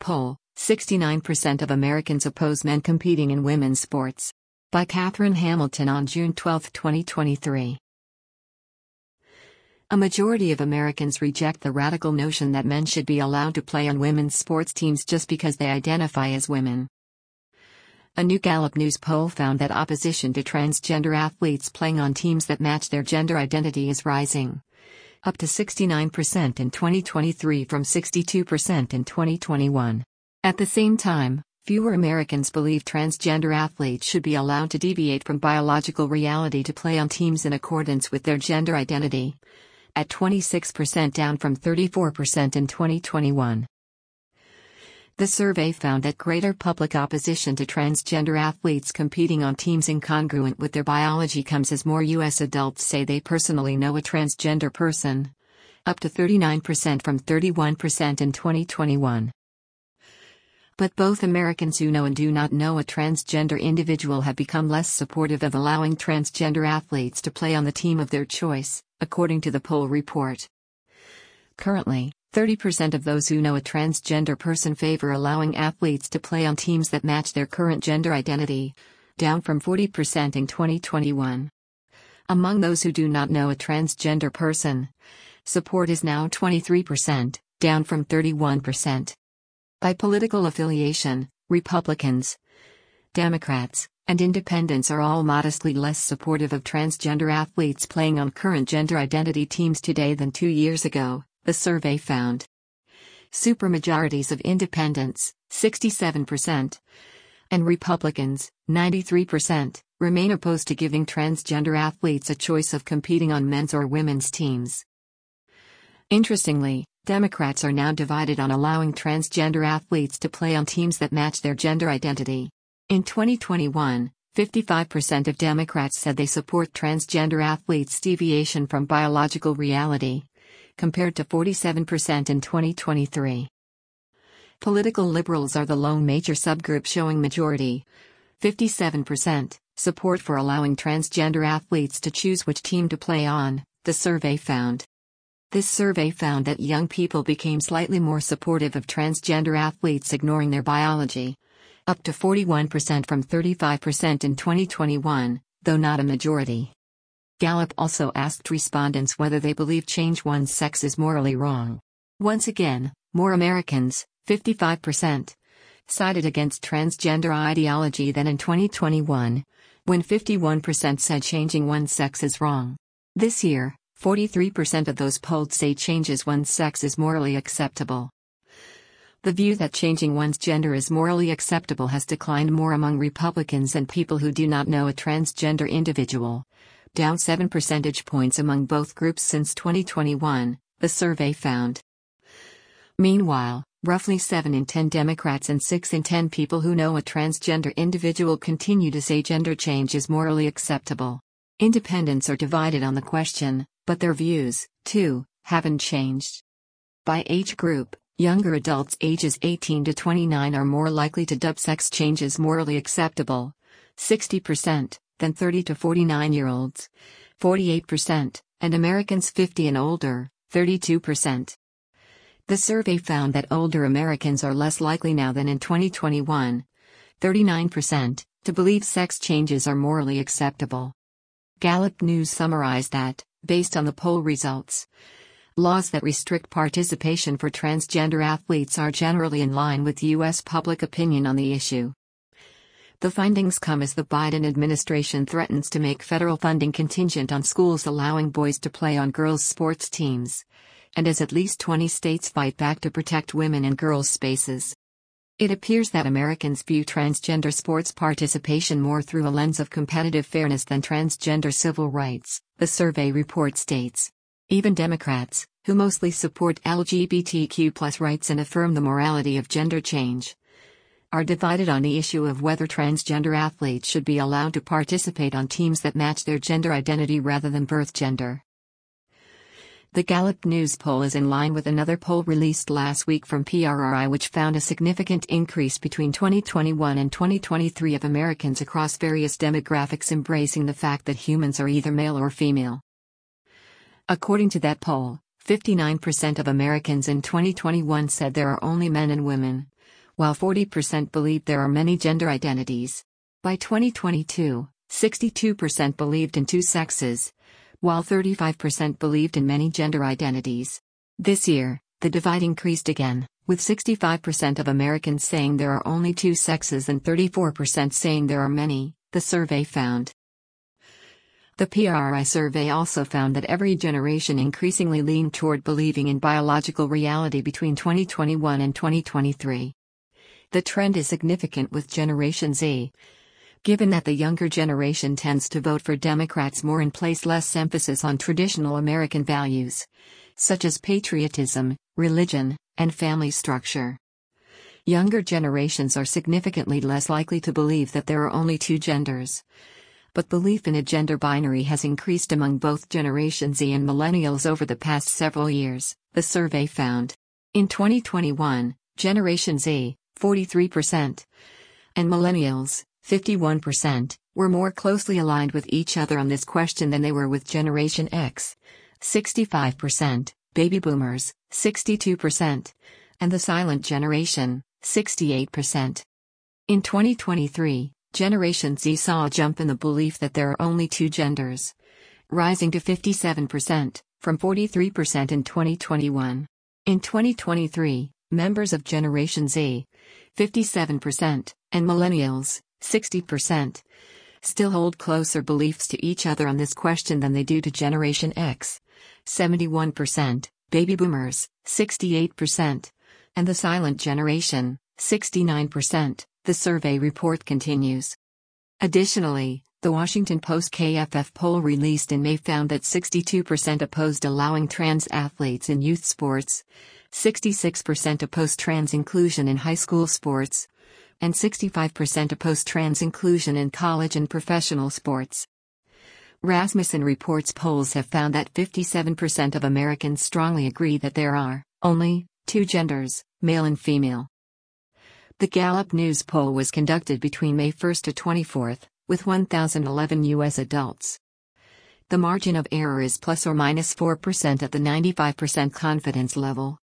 poll, 69% of Americans oppose men competing in women's sports. By Catherine Hamilton on June 12, 2023. A majority of Americans reject the radical notion that men should be allowed to play on women's sports teams just because they identify as women. A new Gallup News poll found that opposition to transgender athletes playing on teams that match their gender identity is rising, up to 69% in 2023 from 62% in 2021. At the same time, fewer Americans believe transgender athletes should be allowed to deviate from biological reality to play on teams in accordance with their gender identity, at 26%, down from 34% in 2021. The survey found that greater public opposition to transgender athletes competing on teams incongruent with their biology comes as more U.S. adults say they personally know a transgender person, up to 39% from 31% in 2021. But both Americans who know and do not know a transgender individual have become less supportive of allowing transgender athletes to play on the team of their choice, according to the poll report. Currently, 30% of those who know a transgender person favor allowing athletes to play on teams that match their current gender identity, down from 40% in 2021. Among those who do not know a transgender person, support is now 23%, down from 31%. By political affiliation, Republicans, Democrats, and Independents are all modestly less supportive of transgender athletes playing on current gender identity teams today than 2 years ago, the survey found. Supermajorities of Independents, 67%, and Republicans, 93%, remain opposed to giving transgender athletes a choice of competing on men's or women's teams. Interestingly, Democrats are now divided on allowing transgender athletes to play on teams that match their gender identity. In 2021, 55% of Democrats said they support transgender athletes' deviation from biological reality, compared to 47% in 2023. Political liberals are the lone major subgroup showing majority, 57%, support for allowing transgender athletes to choose which team to play on, the survey found. This survey found that young people became slightly more supportive of transgender athletes ignoring their biology, up to 41% from 35% in 2021, though not a majority. Gallup also asked respondents whether they believe change one's sex is morally wrong. Once again, more Americans, 55%, sided against transgender ideology than in 2021, when 51% said changing one's sex is wrong. This year, 43% of those polled say changes one's sex is morally acceptable. The view that changing one's gender is morally acceptable has declined more among Republicans and people who do not know a transgender individual, down 7 percentage points among both groups since 2021, the survey found. Meanwhile, roughly 7 in 10 Democrats and 6 in 10 people who know a transgender individual continue to say gender change is morally acceptable. Independents are divided on the question, but their views, too, haven't changed. By age group, younger adults ages 18 to 29 are more likely to dub sex changes morally acceptable, 60%, than 30 to 49-year-olds, 48%, and Americans 50 and older, 32%. The survey found that older Americans are less likely now than in 2021, 39%, to believe sex changes are morally acceptable. Gallup News summarized that, based on the poll results, laws that restrict participation for transgender athletes are generally in line with U.S. public opinion on the issue. The findings come as the Biden administration threatens to make federal funding contingent on schools allowing boys to play on girls' sports teams, and as at least 20 states fight back to protect women in girls' spaces. It appears that Americans view transgender sports participation more through a lens of competitive fairness than transgender civil rights, the survey report states. Even Democrats, who mostly support LGBTQ+ rights and affirm the morality of gender change, are divided on the issue of whether transgender athletes should be allowed to participate on teams that match their gender identity rather than birth gender. The Gallup News poll is in line with another poll released last week from PRRI, which found a significant increase between 2021 and 2023 of Americans across various demographics embracing the fact that humans are either male or female. According to that poll, 59% of Americans in 2021 said there are only men and women, while 40% believed there are many gender identities. By 2022, 62% believed in two sexes, while 35% believed in many gender identities. This year, the divide increased again, with 65% of Americans saying there are only two sexes and 34% saying there are many, the survey found. The PRI survey also found that every generation increasingly leaned toward believing in biological reality between 2021 and 2023. The trend is significant with Generation Z. Given that the younger generation tends to vote for Democrats more and place less emphasis on traditional American values, such as patriotism, religion, and family structure. Younger generations are significantly less likely to believe that there are only two genders. But belief in a gender binary has increased among both Generation Z and millennials over the past several years, the survey found. In 2021, Generation Z, 43%, and millennials, 51%, were more closely aligned with each other on this question than they were with Generation X, 65%, baby boomers, 62%, and the silent generation, 68%. In 2023, Generation Z saw a jump in the belief that there are only two genders, rising to 57%, from 43% in 2021. In 2023, members of Generation Z, 57%, and millennials, 60%, still hold closer beliefs to each other on this question than they do to Generation X, 71%, baby boomers, 68%, and the silent generation, 69%, the survey report continues. Additionally, the Washington Post KFF poll released in May found that 62% opposed allowing trans athletes in youth sports, 66% opposed trans inclusion in high school sports, and 65% opposed trans inclusion in college and professional sports. Rasmussen reports polls have found that 57% of Americans strongly agree that there are only two genders, male and female. The Gallup News poll was conducted between May 1 to 24, with 1,011 U.S. adults. The margin of error is plus or minus 4% at the 95% confidence level.